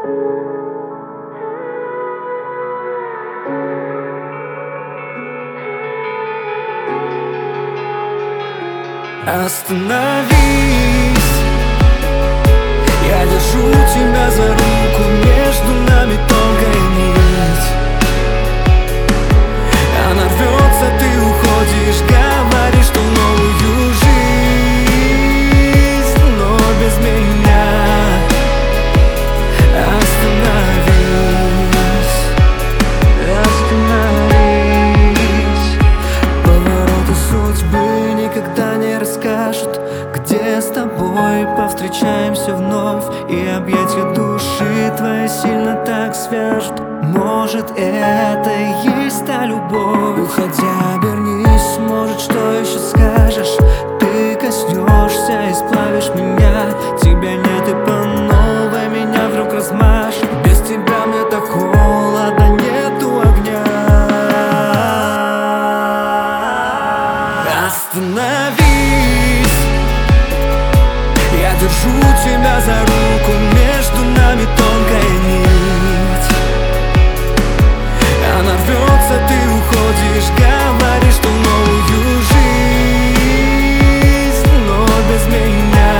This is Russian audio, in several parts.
Остановись, я держу тебя за руку, между нами тонкая нить. Она рвется, ты уходишь, говоришь, что новую жизнь, но без меня. Остановись, остановись. Повороты судьбы никогда не расскажут, где с тобой повстречаемся вновь, и объятия души твои сильно так свяжут. Может, это и есть та любовь. Уходя, обернись, может, что еще скажешь. Ты коснешься и сплавишь меня. Тебя нет и по новой меня вдруг размажет. Без тебя мне так холодно, нету огня. Остановись, я держу тебя за руку, между нами тонкая нить. Она рвется, ты уходишь, говоришь, что новую жизнь, но без меня.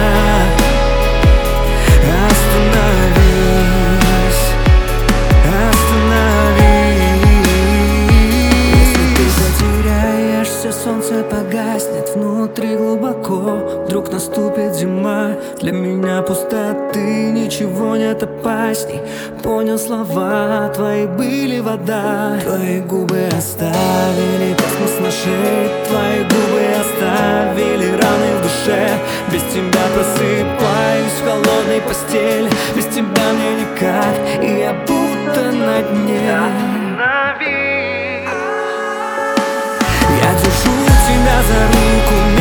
Остановись, остановись. Если ты потеряешься, солнце погаснет внутри глубоко. Вдруг наступит зима, для меня пустоты ничего нет опасней. Понял, слова твои были вода. Твои губы оставили космос на шее, твои губы оставили раны в душе. Без тебя просыпаюсь в холодной постели, без тебя мне никак, и я будто на дне. Я держу тебя за руку.